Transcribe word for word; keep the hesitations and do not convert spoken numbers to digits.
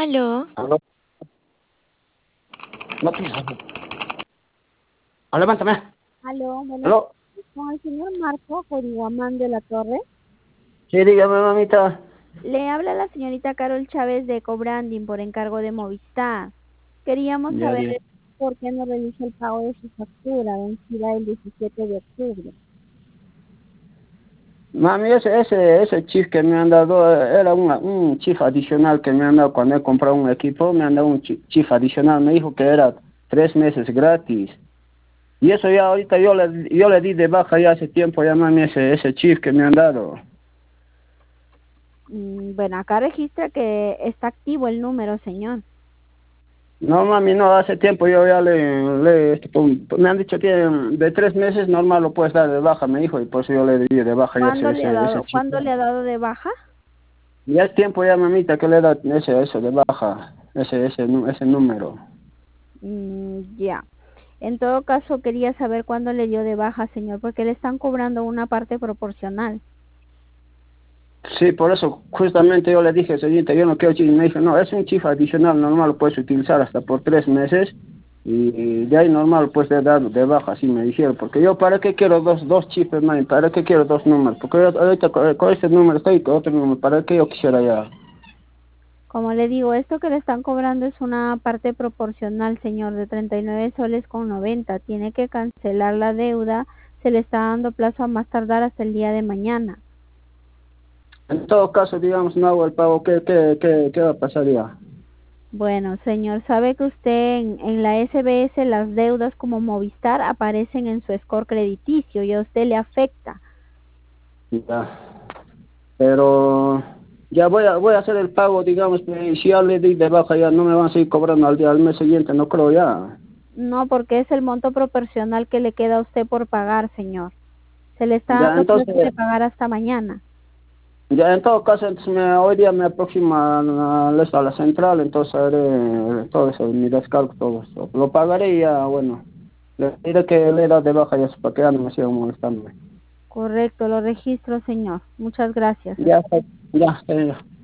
Aló, Aló, no te llamo. Ah, levántame. Aló, buenas Aló. tardes. Con el señor Marco Joriguamán de la Torre. Sí, dígame, mamita. Le habla la señorita Carol Chávez de Cobranding por encargo de Movistar. Queríamos Ya, saber diga. por qué no realiza el pago de su factura vencida el diecisiete de octubre. Mami, ese, ese, ese chip que me han dado eh, era una- un chip adicional que me han dado cuando he comprado un equipo. Me han dado un chi- chip adicional. Me dijo que era tres meses gratis. Y eso ya ahorita yo le, yo le di de baja ya hace tiempo ya, mami, ese, ese chip que me han dado. Mm, bueno, acá registra que está activo el número, señor. No, mami, no, hace tiempo yo ya le, le este, pum, me han dicho que mm, de tres meses normal lo puedes dar de baja, me dijo, y por eso yo le di de baja ya ¿Cuándo ese, le ha ese, ese dado, chip. ¿cuándo le ha dado de baja? Ya es tiempo ya, mamita, que le da ese, ese de baja, ese, ese, nu- ese número. Mm, ya. En todo caso, quería saber cuándo le dio de baja, señor, porque le están cobrando una parte proporcional. Sí, por eso justamente yo le dije, señorita, yo no quiero chip, y me dijo, no, es un chip adicional, normal lo puedes utilizar hasta por tres meses, y, y de ahí normal lo puedes dar de baja, así me dijeron, porque yo, ¿para qué quiero dos, dos chips, mami? ¿Para qué quiero dos números? Porque yo ahorita con, con este número estoy con otro número, ¿para qué yo quisiera ya? Como le digo, esto que le están cobrando es una parte proporcional, señor, de treinta y nueve soles con noventa. Tiene que cancelar la deuda. Se le está dando plazo a más tardar hasta el día de mañana. En todo caso, digamos, no hago el pago, ¿qué, qué, qué, qué va a pasar ya? Bueno, señor, sabe que usted en, en la S B S las deudas como Movistar aparecen en su score crediticio y a usted le afecta. Ya. Pero ya voy a voy a hacer el pago, digamos, y si ya le di de baja ya no me van a seguir cobrando al día al mes siguiente, no creo ya. No, porque es el monto proporcional que le queda a usted por pagar, señor. Se le está Ya dando plazo de entonces, pagar hasta mañana. ya en todo caso, entonces me, hoy día me aproxima a la, a la central, entonces haré todo eso, mi descargo, todo eso. Lo pagaré y ya, bueno, le diré que le da de baja ya para que ya no me sigan molestando. Correcto, lo registro, señor. Muchas gracias. Ya, está- ya, está bien.